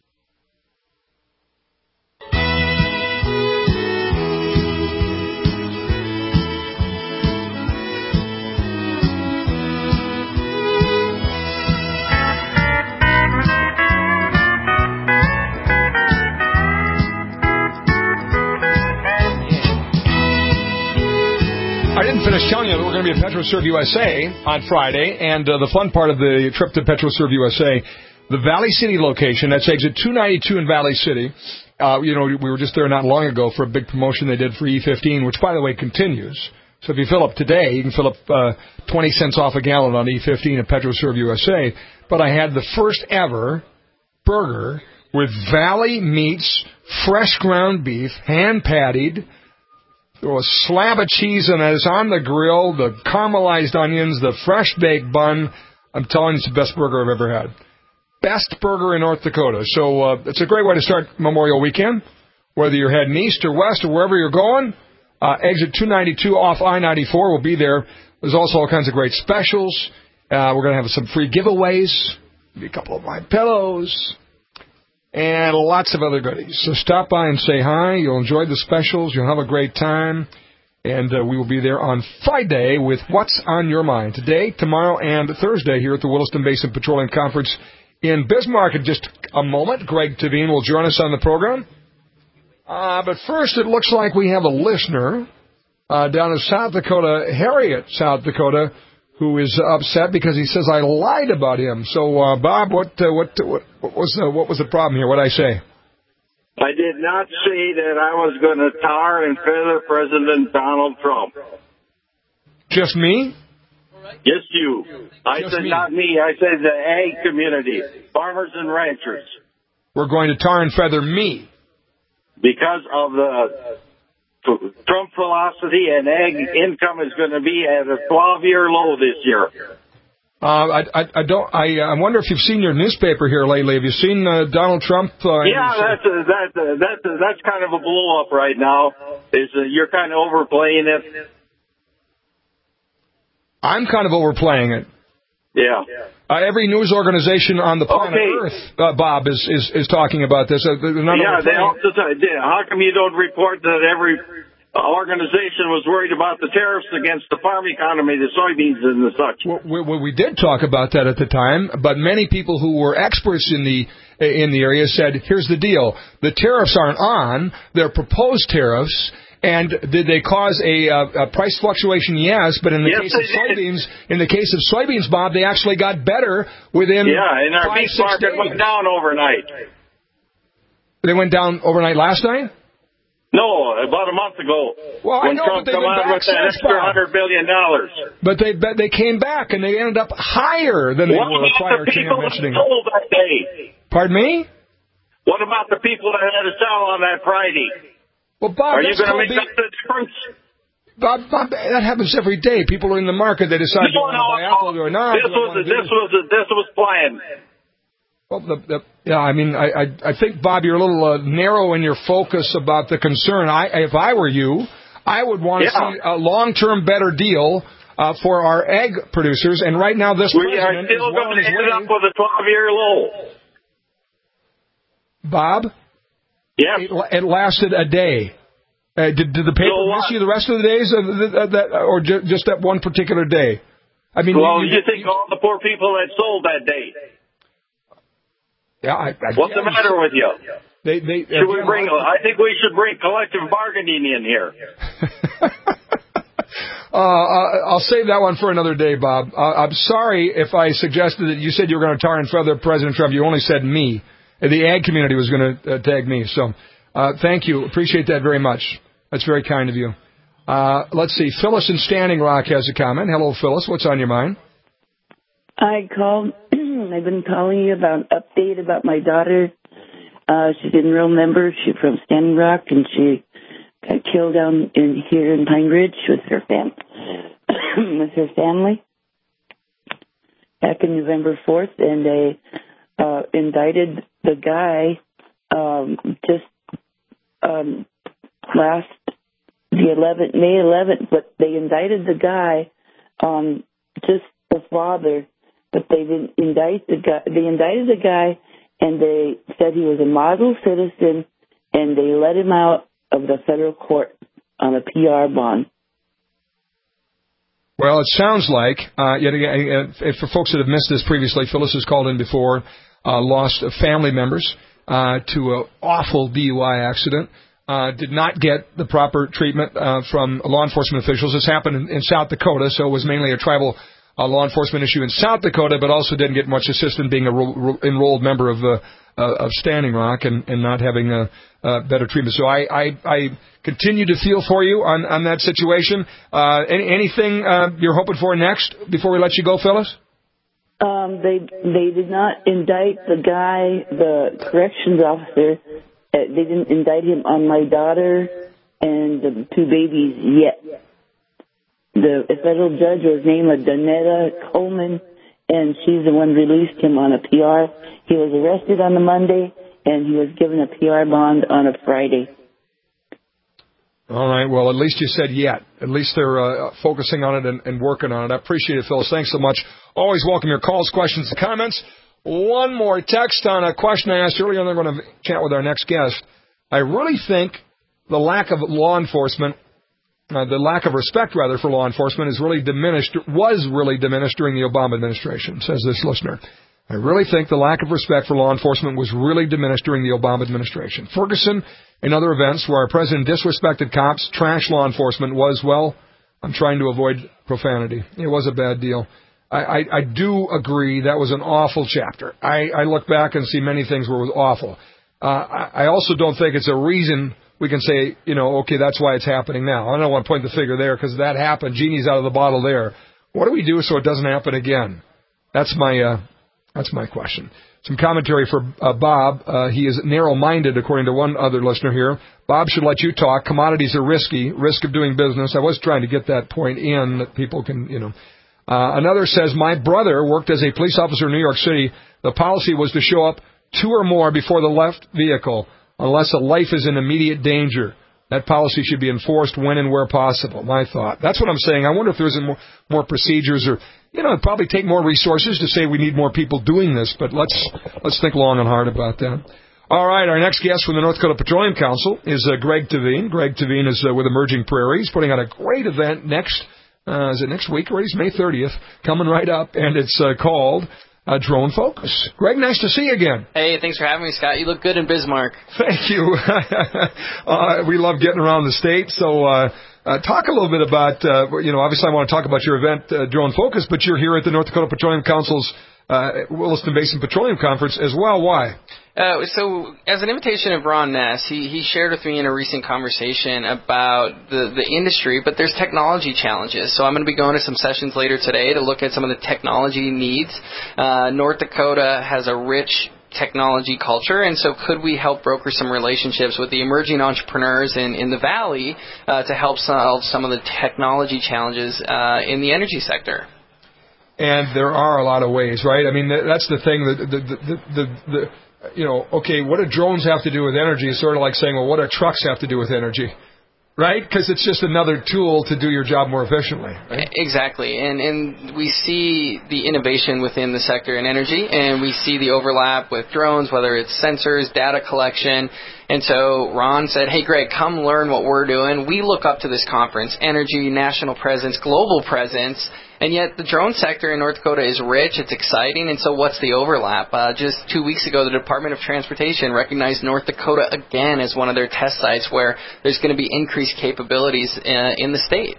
I didn't finish telling you that we're going to be at PetroServe USA on Friday, and the fun part of the trip to PetroServe USA, the Valley City location, that's exit 292 in Valley City. We were just there not long ago for a big promotion they did for E15, which, by the way, continues. So if you fill up today, you can fill up 20 cents off a gallon on E15 at PetroServe USA. But I had the first ever burger with Valley meats, fresh ground beef, hand-pattied. There was a slab of cheese and it's on the grill, the caramelized onions, the fresh baked bun. I'm telling you, it's the best burger I've ever had. Best burger in North Dakota. So it's a great way to start Memorial Weekend, whether you're heading east or west or wherever you're going. Exit 292 off I-94 will be there. There's also all kinds of great specials. We're going to have some free giveaways, maybe a couple of my pillows, and lots of other goodies. So stop by and say hi. You'll enjoy the specials. You'll have a great time. And we will be there on Friday with What's on Your Mind. Today, tomorrow, and Thursday here at the Williston Basin Petroleum Conference in Bismarck. In just a moment, Greg Tavine will join us on the program. But first, it looks like we have a listener down in South Dakota, Harriet, South Dakota, who is upset because he says I lied about him. So, Bob, what was the problem here? What did I say? I did not say that I was going to tar and feather President Donald Trump. Just me? Just you. I said not me. I said the ag community, farmers and ranchers. We're going to tar and feather me. Because of the Trump philosophy, and ag income is going to be at a 12-year low this year. I wonder if you've seen your newspaper here lately. Have you seen Donald Trump? Yeah, that's kind of a blow up right now. You're kind of overplaying it. I'm kind of overplaying it. Yeah. Every news organization on the planet Earth, Bob, is talking about this. How come you don't report that every organization was worried about the tariffs against the farm economy, the soybeans and the such? Well, we did talk about that at the time, but many people who were experts in the area said, here's the deal. The tariffs aren't on. They're proposed tariffs. And did they cause a price fluctuation? Yes, but in the case of soybeans, Bob, they actually got better within and our beef market went down overnight. They went down overnight last night? No, about a month ago. Well, when Trump came out with that extra $100 billion. But they came back and they ended up higher than they were prior to him mentioning. What about the people that sold that day? Pardon me? What about the people that had to sell on that Friday? Well, Bob, are you going to make up the difference? Bob, that happens every day. People are in the market; they decide to buy Apple or not. This was planned. Well, I think, Bob, you're a little narrow in your focus about the concern. If I were you, I would want to see a long-term better deal for our egg producers. And right now, this we are still going to end up with a 12-year low. Bob? Yeah. It lasted a day. Did the paper miss you the rest of the days, or just that one particular day? I mean, you think all the poor people that sold that day? Yeah. What's the matter with you? I think we should bring collective bargaining in here. I'll save that one for another day, Bob. I'm sorry if I suggested that you said you were going to tar and feather President Trump. You only said me. The ag community was going to tag me. So thank you. Appreciate that very much. That's very kind of you. Let's see. Phyllis in Standing Rock has a comment. Hello, Phyllis. What's on your mind? I called. I've been calling you about an update about my daughter. She didn't remember. She's from Standing Rock, and she got killed down here in Pine Ridge with her family back in November 4th, and they indicted the guy May 11th, but they indicted the guy, just the father, but they didn't indict the guy. They indicted the guy, and they said he was a model citizen, and they let him out of the federal court on a PR bond. Well, it sounds like, yet again, for folks that have missed this previously, Phyllis has called in before, lost family members to an awful DUI accident, did not get the proper treatment from law enforcement officials. This happened in South Dakota, so it was mainly a tribal law enforcement issue in South Dakota, but also didn't get much assistance being a enrolled member of Standing Rock and not having better treatment. So I continue to feel for you on that situation. Anything you're hoping for next before we let you go, Phyllis? They did not indict the guy, the corrections officer. They didn't indict him on my daughter and the two babies yet. The federal judge was named Donetta Coleman, and she's the one released him on a PR. He was arrested on a Monday, and he was given a PR bond on a Friday. All right. Well, at least you said yet. At least they're focusing on it and working on it. I appreciate it, Phyllis. Thanks so much. Always welcome your calls, questions, and comments. One more text on a question I asked earlier, and then we're going to chat with our next guest. I really think the lack of law enforcement, the lack of respect, rather, for law enforcement was really diminished during the Obama administration, says this listener. I really think the lack of respect for law enforcement was really diminished during the Obama administration. Ferguson and other events where our president disrespected cops, trashed law enforcement was, well, I'm trying to avoid profanity. It was a bad deal. I do agree that was an awful chapter. I look back and see many things where it was awful. I also don't think it's a reason we can say, okay, that's why it's happening now. I don't want to point the finger there because that happened. Genie's out of the bottle there. What do we do so it doesn't happen again? That's my question. Some commentary for Bob. He is narrow-minded, according to one other listener here. Bob should let you talk. Commodities are risky. Risk of doing business. I was trying to get that point in that people can, Another says, my brother worked as a police officer in New York City. The policy was to show up 2 or more before the left vehicle unless a life is in immediate danger. That policy should be enforced when and where possible. My thought. That's what I'm saying. I wonder if there's more procedures or, it'd probably take more resources to say we need more people doing this, but let's think long and hard about that. All right, our next guest from the North Dakota Petroleum Council is Greg Teveen. Greg Teveen is with Emerging Prairies, putting on a great event next week already? It's May 30th, coming right up, and it's called Drone Focus. Greg, nice to see you again. Hey, thanks for having me, Scott. You look good in Bismarck. Thank you. We love getting around the state, so talk a little bit about, obviously I want to talk about your event, Drone Focus, but you're here at the North Dakota Petroleum Council's Williston Basin Petroleum Conference as well. Why? So, as an invitation of Ron Ness, he shared with me in a recent conversation about the industry, but there's technology challenges. So I'm going to be going to some sessions later today to look at some of the technology needs. North Dakota has a rich technology culture, and so could we help broker some relationships with the emerging entrepreneurs in the Valley to help solve some of the technology challenges in the energy sector? And there are a lot of ways, right? I mean, that's the thing. Okay, what do drones have to do with energy? It's sort of like saying, well, what do trucks have to do with energy? right? Because it's just another tool to do your job more efficiently. Right? Exactly. And we see the innovation within the sector in energy, and we see the overlap with drones, whether it's sensors, data collection. And so Ron said, hey, Greg, come learn what we're doing. We look up to this conference, energy, national presence, global presence. And yet the drone sector in North Dakota is rich, it's exciting, and so what's the overlap? Just 2 weeks ago, the Department of Transportation recognized North Dakota again as one of their test sites where there's going to be increased capabilities in the state.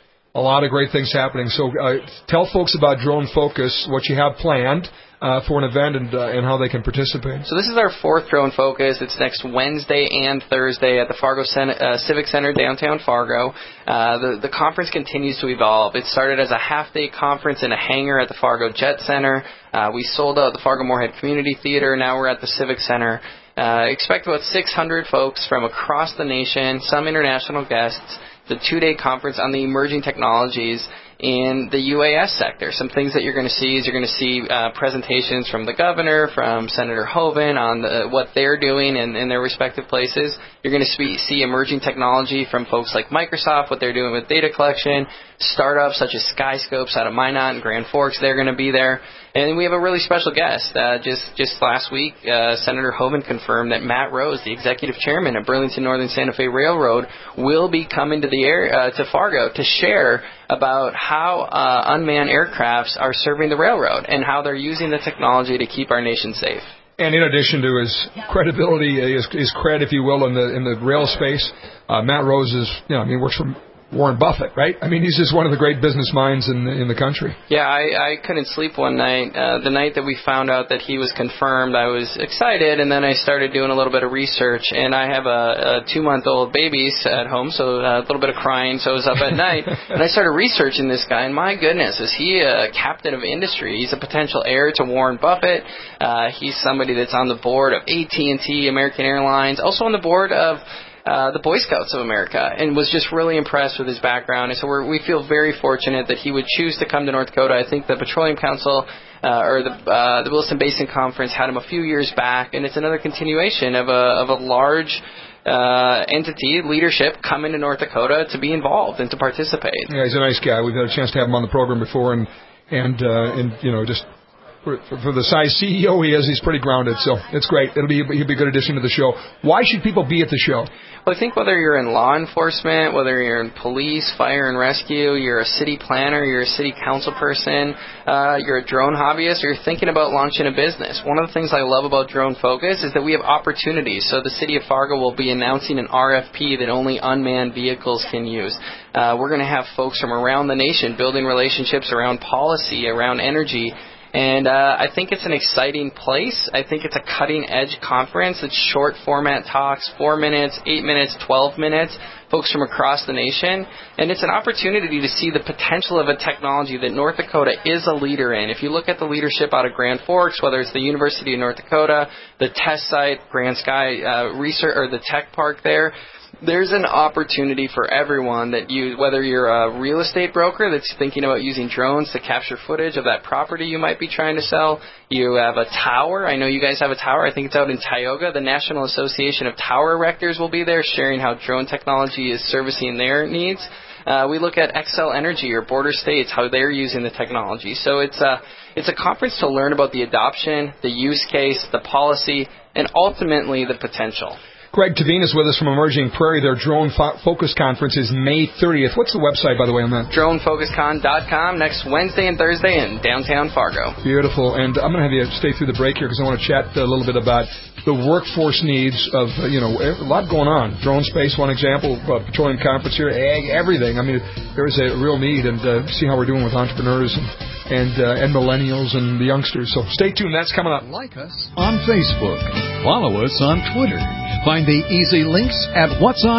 A lot of great things happening. So tell folks about Drone Focus, what you have planned for an event, and how they can participate. So this is our 4th Drone Focus. It's next Wednesday and Thursday at the Fargo Civic Center, downtown Fargo. The conference continues to evolve. It started as a half-day conference in a hangar at the Fargo Jet Center. We sold out the Fargo Moorhead Community Theater. Now we're at the Civic Center. Expect about 600 folks from across the nation, some international guests. The 2-day conference on the emerging technologies in the UAS sector. Some things that you're going to see is you're going to see presentations from the governor, from Senator Hoeven on what they're doing in their respective places. You're going to see emerging technology from folks like Microsoft, what they're doing with data collection, startups such as Skyscopes out of Minot and Grand Forks, they're going to be there. And we have a really special guest. Just last week, Senator Hoeven confirmed that Matt Rose, the executive chairman of Burlington Northern Santa Fe Railroad, will be coming to to Fargo to share about how unmanned aircrafts are serving the railroad and how they're using the technology to keep our nation safe. And in addition to his credibility, his cred, if you will, in the rail space, Matt Rose works for Warren Buffett, right? I mean, he's just one of the great business minds in the country. Yeah, I couldn't sleep one night. The night that we found out that he was confirmed, I was excited, and then I started doing a little bit of research. And I have a 2-month-old baby at home, so a little bit of crying, so I was up at night. And I started researching this guy, and my goodness, is he a captain of industry? He's a potential heir to Warren Buffett. He's somebody that's on the board of AT&T, American Airlines, also on the board of the Boy Scouts of America, and was just really impressed with his background. And so we feel very fortunate that he would choose to come to North Dakota. I think the Petroleum Council or the Williston Basin Conference had him a few years back, and it's another continuation of a large entity, leadership, coming to North Dakota to be involved and to participate. Yeah, he's a nice guy. We've had a chance to have him on the program before, and just for the size CEO he is, he's pretty grounded, so it's great. He'll be a good addition to the show. Why should people be at the show? Well, I think whether you're in law enforcement, whether you're in police, fire and rescue, you're a city planner, you're a city council person, you're a drone hobbyist, or you're thinking about launching a business. One of the things I love about Drone Focus is that we have opportunities. So the city of Fargo will be announcing an RFP that only unmanned vehicles can use. We're going to have folks from around the nation building relationships around policy, around energy. And I think it's an exciting place. I think it's a cutting-edge conference. It's short format talks, 4 minutes, 8 minutes, 12 minutes, folks from across the nation. And it's an opportunity to see the potential of a technology that North Dakota is a leader in. If you look at the leadership out of Grand Forks, whether it's the University of North Dakota, the test site, Grand Sky Research, or the tech park there's an opportunity for everyone whether you're a real estate broker that's thinking about using drones to capture footage of that property you might be trying to sell. You have a tower. I know you guys have a tower. I think it's out in Tioga. The National Association of Tower Erectors will be there sharing how drone technology is servicing their needs. We look at Xcel Energy or Border States, how they're using the technology. So it's a conference to learn about the adoption, the use case, the policy, and ultimately the potential. Greg Tavine is with us from Emerging Prairie. Their Drone Focus Conference is May 30th. What's the website, by the way, on that? DroneFocusCon.com, next Wednesday and Thursday in downtown Fargo. Beautiful. And I'm going to have you stay through the break here because I want to chat a little bit about the workforce needs of, a lot going on. Drone space, one example, petroleum conference here, ag, everything. I mean, there is a real need, and see how we're doing with entrepreneurs and millennials and the youngsters. So stay tuned. That's coming up. Like us on Facebook. Follow us on Twitter. Find the easy links at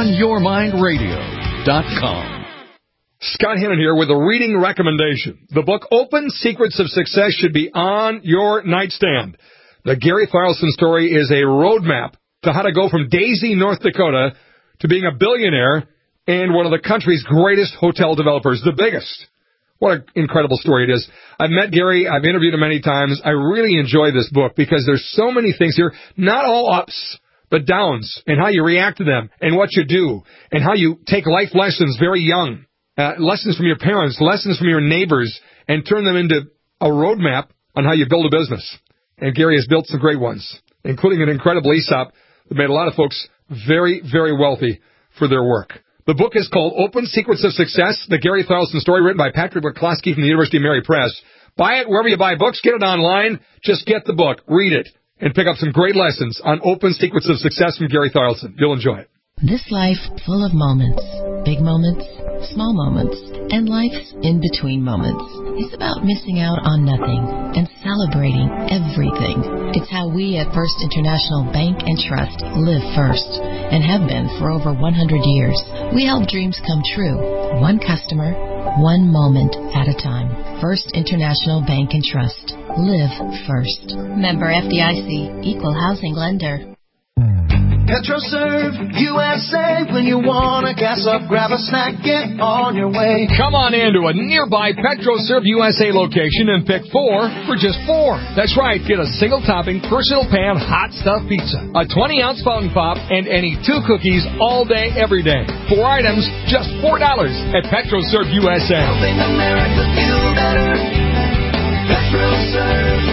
whatsonyourmindradio.com. Scott Hannon here with a reading recommendation. The book Open Secrets of Success should be on your nightstand. The Gary Tharlson story is a roadmap to how to go from Daisy, North Dakota, to being a billionaire and one of the country's greatest hotel developers, the biggest. What an incredible story it is. I've met Gary. I've interviewed him many times. I really enjoy this book because there's so many things here, not all ups, the downs, and how you react to them, and what you do, and how you take life lessons very young, lessons from your parents, lessons from your neighbors, and turn them into a roadmap on how you build a business. And Gary has built some great ones, including an incredible ESOP that made a lot of folks very, very wealthy for their work. The book is called Open Secrets of Success, the Gary Tharaldson story, written by Patrick McCloskey from the University of Mary Press. Buy it wherever you buy books. Get it online. Just get the book, read it, and pick up some great lessons on Open Secrets of Success from Gary Tharaldson. You'll enjoy it. This life full of moments, big moments, small moments, and life's in-between moments. It's about missing out on nothing and celebrating everything. It's how we at First International Bank and Trust live first and have been for over 100 years. We help dreams come true, one customer, one moment at a time. First International Bank and Trust. Live first. Member FDIC, Equal Housing Lender. PetroServe USA. When you want to gas up, grab a snack, get on your way. Come on into a nearby PetroServe USA location and pick 4 for just $4. That's right. Get a single topping, personal pan, hot stuffed pizza, a 20-ounce fountain pop, and any 2 cookies all day, every day. 4 items, just $4 at PetroServe USA. Helping America feel better. PetroServe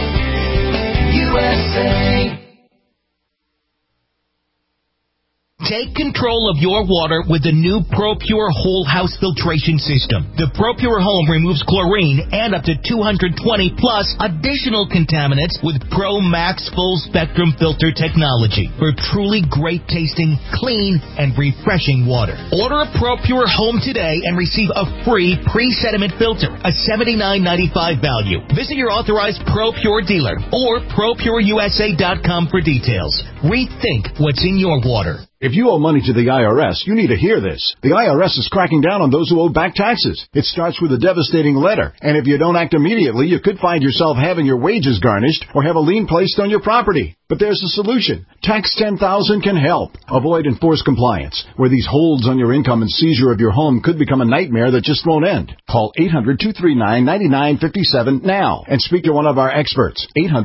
USA. Take control of your water with the new ProPure Whole House Filtration System. The ProPure Home removes chlorine and up to 220-plus additional contaminants with Pro Max Full Spectrum Filter technology for truly great-tasting, clean, and refreshing water. Order a ProPure Home today and receive a free pre-sediment filter, a $79.95 value. Visit your authorized ProPure dealer or ProPureUSA.com for details. Rethink what's in your water. If you owe money to the IRS, you need to hear this. The IRS is cracking down on those who owe back taxes. It starts with a devastating letter, and if you don't act immediately, you could find yourself having your wages garnished or have a lien placed on your property. But there's a solution. Tax 10,000 can help. Avoid enforced compliance, where these holds on your income and seizure of your home could become a nightmare that just won't end. Call 800-239-9957 now and speak to one of our experts.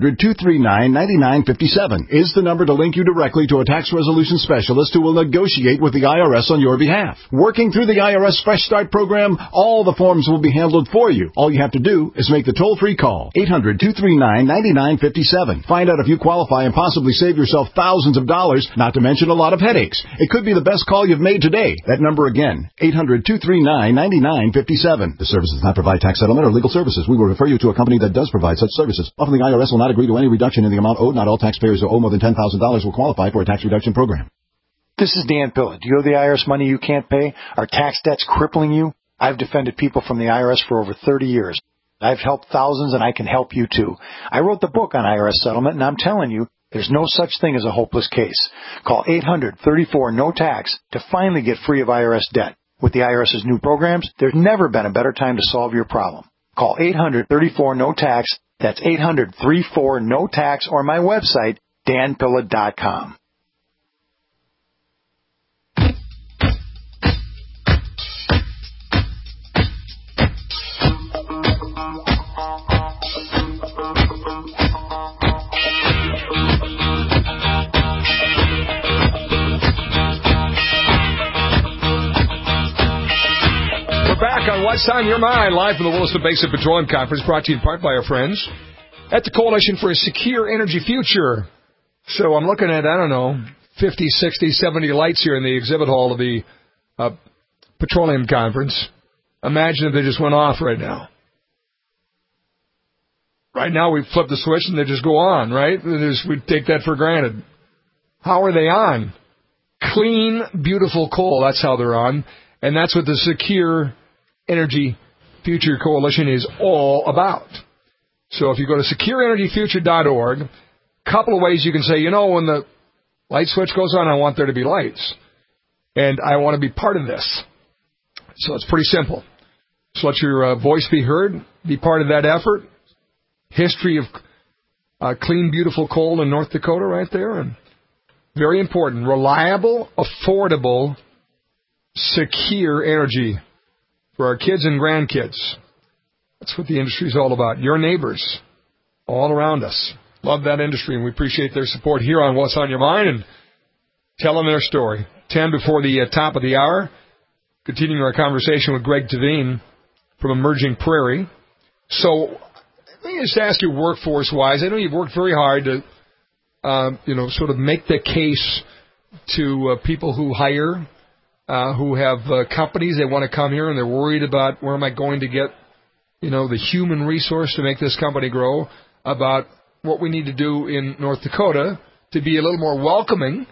800-239-9957 is the number to link you directly to a tax resolution specialist who will negotiate with the IRS on your behalf. Working through the IRS Fresh Start program, all the forms will be handled for you. All you have to do is make the toll-free call. 800-239-9957. Find out if you qualify and possibly save yourself thousands of dollars, not to mention a lot of headaches. It could be the best call you've made today. That number again, 800-239-9957. The service does not provide tax settlement or legal services. We will refer you to a company that does provide such services. Often the IRS will not agree to any reduction in the amount owed. Not all taxpayers who owe more than $10,000 will qualify for a tax reduction program. This is Dan Pilla. Do you owe the IRS money you can't pay? Are tax debts crippling you? I've defended people from the IRS for over 30 years. I've helped thousands, and I can help you too. I wrote the book on IRS settlement, and I'm telling you, there's no such thing as a hopeless case. Call 800-34-NO-TAX to finally get free of IRS debt. With the IRS's new programs, there's never been a better time to solve your problem. Call 800-34-NO-TAX. That's 800-34-NO-TAX, or my website, danpilla.com. Back on What's on Your Mind, live from the Williston Basin Petroleum Conference, brought to you in part by our friends at the Coalition for a Secure Energy Future. So I'm looking at, 50, 60, 70 lights here in the exhibit hall of the Petroleum Conference. Imagine if they just went off right now. Right now we flip the switch and they just go on, right? We take that for granted. How are they on? Clean, beautiful coal, that's how they're on. And that's what the Secure Energy Future Coalition is all about. So if you go to secureenergyfuture.org, a couple of ways you can say, when the light switch goes on, I want there to be lights. And I want to be part of this. So it's pretty simple. So let your voice be heard, be part of that effort. History of clean, beautiful coal in North Dakota right there. And very important, reliable, affordable, secure energy for our kids and grandkids. That's what the industry is all about. Your neighbors all around us love that industry, and we appreciate their support here on What's on Your Mind. And telling their story. 10 before the top of the hour. Continuing our conversation with Greg Teveen from Emerging Prairie. So let me just ask you, workforce-wise, I know you've worked very hard to, sort of make the case to people who hire, who have companies they want to come here and they're worried about where am I going to get, the human resource to make this company grow, about what we need to do in North Dakota to be a little more welcoming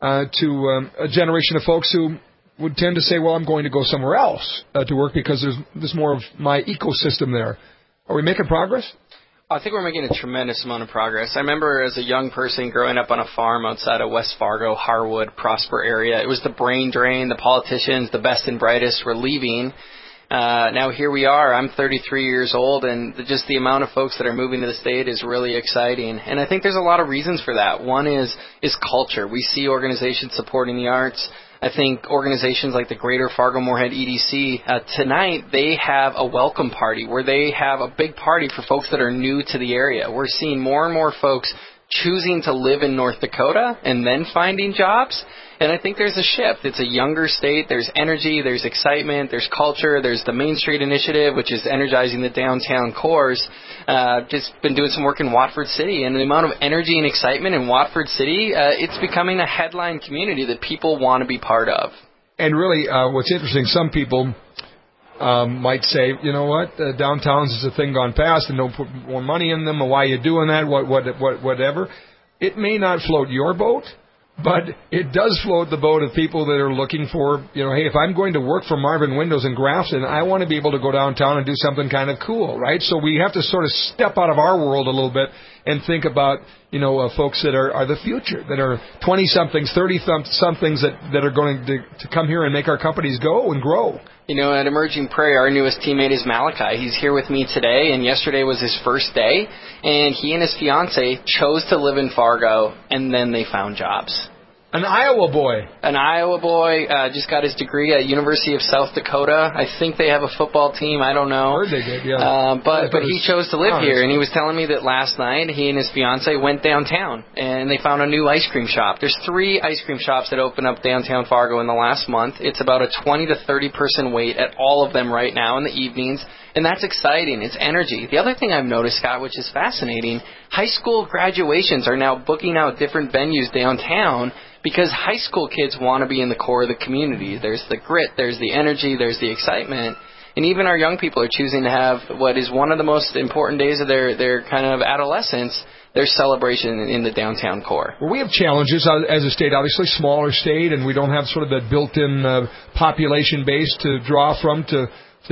to a generation of folks who would tend to say, well, I'm going to go somewhere else to work because there's more of my ecosystem there. Are we making progress? I think we're making a tremendous amount of progress. I remember as a young person growing up on a farm outside of West Fargo, Harwood, Prosper area. It was the brain drain. The politicians, the best and brightest, were leaving. Now here we are. I'm 33 years old, and just the amount of folks that are moving to the state is really exciting. And I think there's a lot of reasons for that. One is culture. We see organizations supporting the arts. I think organizations like the Greater Fargo-Moorhead EDC, tonight they have a welcome party where they have a big party for folks that are new to the area. We're seeing more and more folks choosing to live in North Dakota and then finding jobs. And I think there's a shift. It's a younger state. There's energy. There's excitement. There's culture. There's the Main Street Initiative, which is energizing the downtown cores. Just been doing some work in Watford City. And the amount of energy and excitement in Watford City, it's becoming a headline community that people want to be part of. And really, what's interesting, some people might say, you know what, downtowns is a thing gone past and don't put more money in them, or why are you doing that, whatever. It may not float your boat, but it does float the boat of people that are looking for, hey, if I'm going to work for Marvin Windows in Grafton, I want to be able to go downtown and do something kind of cool, right? So we have to sort of step out of our world a little bit and think about, folks that are the future, that are 20-somethings, 30-somethings that are going to come here and make our companies go and grow. At Emerging Prairie, our newest teammate is Malachi. He's here with me today, and yesterday was his first day, and he and his fiancée chose to live in Fargo, and then they found jobs. An Iowa boy. Just got his degree at University of South Dakota. I think they have a football team. I don't know. Heard they did, yeah. But he chose to live here, and he was telling me that last night he and his fiancée went downtown, and they found a new ice cream shop. There's 3 ice cream shops that opened up downtown Fargo in the last month. It's about a 20 to 30 person wait at all of them right now in the evenings, and that's exciting. It's energy. The other thing I've noticed, Scott, which is fascinating, high school graduations are now booking out different venues downtown because high school kids want to be in the core of the community. There's the grit, there's the energy, there's the excitement. And even our young people are choosing to have what is one of the most important days of their kind of adolescence, their celebration in the downtown core. Well, we have challenges as a state, obviously, smaller state, and we don't have sort of that built-in population base to draw from to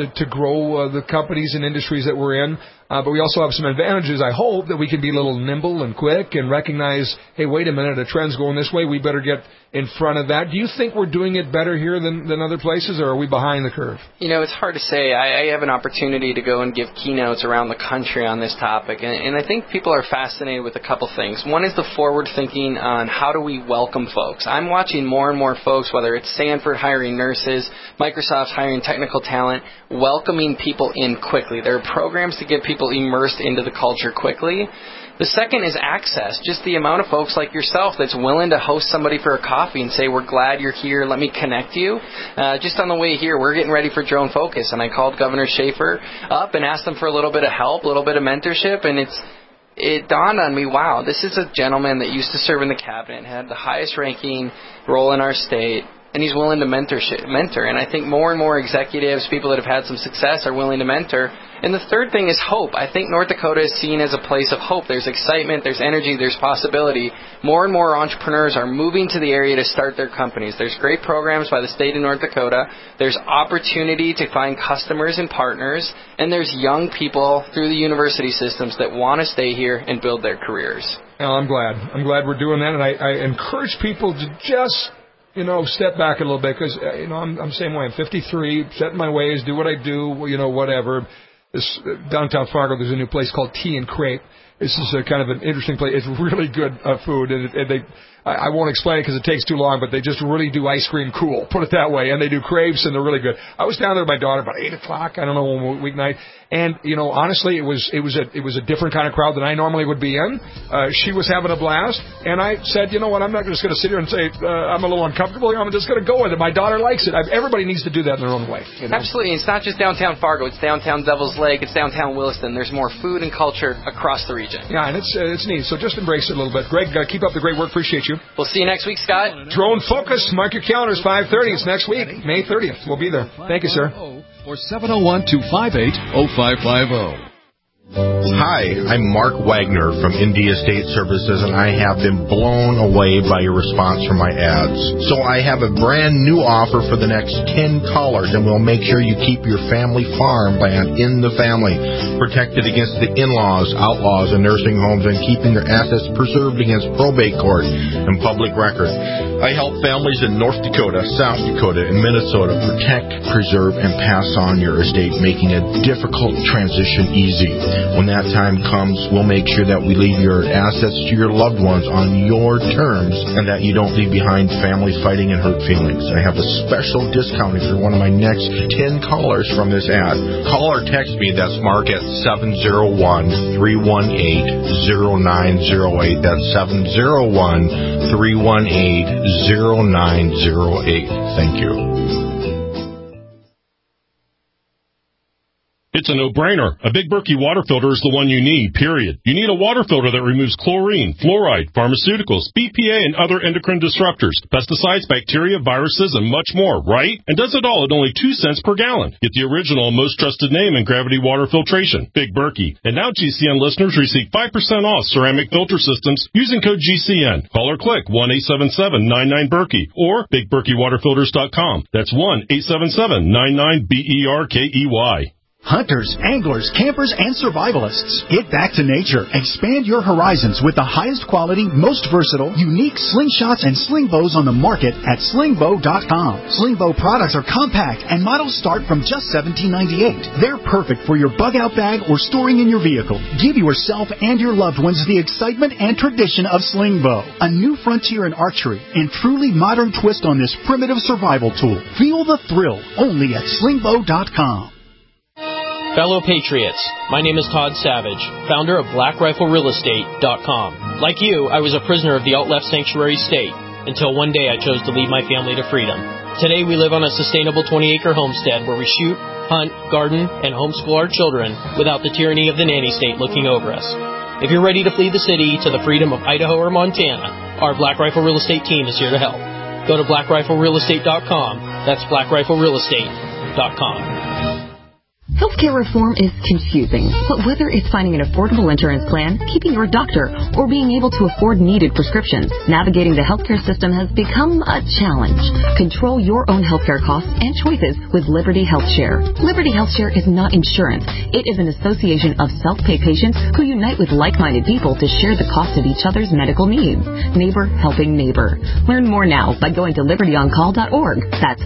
grow the companies and industries that we're in. But we also have some advantages, I hope, that we can be a little nimble and quick and recognize, hey, wait a minute, a trend's going this way. We better get in front of that. Do you think we're doing it better here than other places, or are we behind the curve? It's hard to say. I have an opportunity to go and give keynotes around the country on this topic, and I think people are fascinated with a couple things. One is the forward thinking on how do we welcome folks. I'm watching more and more folks, whether it's Stanford hiring nurses, Microsoft hiring technical talent, welcoming people in quickly. There are programs to get people immersed into the culture quickly. The second is access, just the amount of folks like yourself that's willing to host somebody for a coffee and say, we're glad you're here, let me connect you. Just on the way here, we're getting ready for Drone Focus, and I called Governor Schaefer up and asked him for a little bit of help, a little bit of mentorship, and it dawned on me, wow, this is a gentleman that used to serve in the cabinet, had the highest ranking role in our state, and he's willing to mentor. And I think more and more executives, people that have had some success, are willing to mentor. And the third thing is hope. I think North Dakota is seen as a place of hope. There's excitement, there's energy, there's possibility. More and more entrepreneurs are moving to the area to start their companies. There's great programs by the state of North Dakota. There's opportunity to find customers and partners. And there's young people through the university systems that want to stay here and build their careers. Well, I'm glad. I'm glad we're doing that. And I encourage people to just step back a little bit because, I'm the same way. I'm 53, set in my ways, do what I do, whatever. This downtown Fargo, there's a new place called Tea and Crepe. This is kind of an interesting place. It's really good food, and I won't explain it because it takes too long, but they just really do ice cream cool, put it that way, and they do crepes, and they're really good. I was down there with my daughter about 8 o'clock, I don't know, one weeknight, And, you know, honestly, it was a different kind of crowd than I normally would be in. She was having a blast, and I said, you know what, I'm not just going to sit here and say I'm a little uncomfortable here. I'm just going to go with it. My daughter likes it. Everybody needs to do that in their own way. You know? Absolutely. It's not just downtown Fargo. It's downtown Devil's Lake. It's downtown Williston. There's more food and culture across the region. Yeah, and it's neat. So just embrace it a little bit. Greg, keep up the great work. Appreciate you. We'll see you next week, Scott. Drone Focus. Mark your calendars. 5:30. It's next week, May 30th. We'll be there. Thank you, sir. Or 701-258-0550. Hi, I'm Mark Wagner from India Estate Services, and I have been blown away by your response from my ads. So I have a brand new offer for the next 10 callers, and we'll make sure you keep your family farmland in the family, protected against the in-laws, outlaws, and nursing homes, and keeping their assets preserved against probate court and public record. I help families in North Dakota, South Dakota, and Minnesota protect, preserve, and pass on your estate, making a difficult transition easy. When that time comes, we'll make sure that we leave your assets to your loved ones on your terms and that you don't leave behind family fighting and hurt feelings. I have a special discount if you're one of my next 10 callers from this ad. Call or text me, that's Mark, at 701-318-0908. That's 701-318-0908. Thank you. It's a no-brainer. A Big Berkey water filter is the one you need, period. You need a water filter that removes chlorine, fluoride, pharmaceuticals, BPA, and other endocrine disruptors, pesticides, bacteria, viruses, and much more, right? And does it all at only 2 cents per gallon. Get the original and most trusted name in gravity water filtration, Big Berkey. And now GCN listeners receive 5% off ceramic filter systems using code GCN. Call or click 1-877-99-BERKEY or BigBerkeyWaterFilters.com. That's 1-877-99-BERKEY. Hunters, anglers, campers, and survivalists. Get back to nature. Expand your horizons with the highest quality, most versatile, unique slingshots and sling bows on the market at slingbow.com. Slingbow products are compact and models start from just $17.98. They're perfect for your bug-out bag or storing in your vehicle. Give yourself and your loved ones the excitement and tradition of Slingbow, a new frontier in archery and truly modern twist on this primitive survival tool. Feel the thrill only at slingbow.com. Fellow Patriots, my name is Todd Savage, founder of BlackRifleRealEstate.com. Like you, I was a prisoner of the alt-left sanctuary state until one day I chose to lead my family to freedom. Today we live on a sustainable 20-acre homestead where we shoot, hunt, garden, and homeschool our children without the tyranny of the nanny state looking over us. If you're ready to flee the city to the freedom of Idaho or Montana, our Black Rifle Real Estate team is here to help. Go to BlackRifleRealEstate.com. That's BlackRifleRealEstate.com. Healthcare reform is confusing, but whether it's finding an affordable insurance plan, keeping your doctor, or being able to afford needed prescriptions, navigating the healthcare system has become a challenge. Control your own healthcare costs and choices with Liberty HealthShare. Liberty HealthShare is not insurance. It is an association of self-pay patients who unite with like-minded people to share the cost of each other's medical needs. Neighbor helping neighbor. Learn more now by going to libertyoncall.org. That's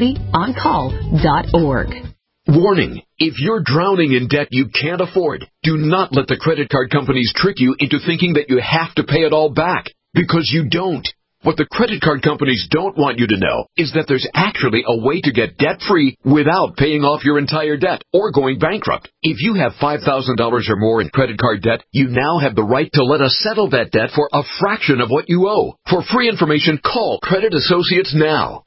libertyoncall.org. Warning, if you're drowning in debt you can't afford, do not let the credit card companies trick you into thinking that you have to pay it all back, because you don't. What the credit card companies don't want you to know is that there's actually a way to get debt-free without paying off your entire debt or going bankrupt. If you have $5,000 or more in credit card debt, you now have the right to let us settle that debt for a fraction of what you owe. For free information, call Credit Associates now.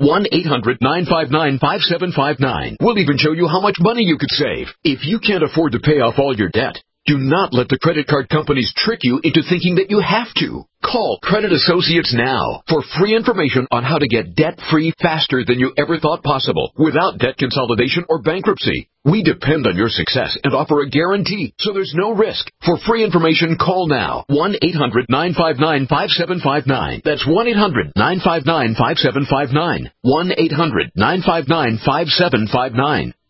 1-800-959-5759. We'll even show you how much money you could save. If you can't afford to pay off all your debt, do not let the credit card companies trick you into thinking that you have to. Call Credit Associates now for free information on how to get debt-free faster than you ever thought possible without debt consolidation or bankruptcy. We depend on your success and offer a guarantee, so there's no risk. For free information, call now. 1-800-959-5759. That's 1-800-959-5759. 1-800-959-5759.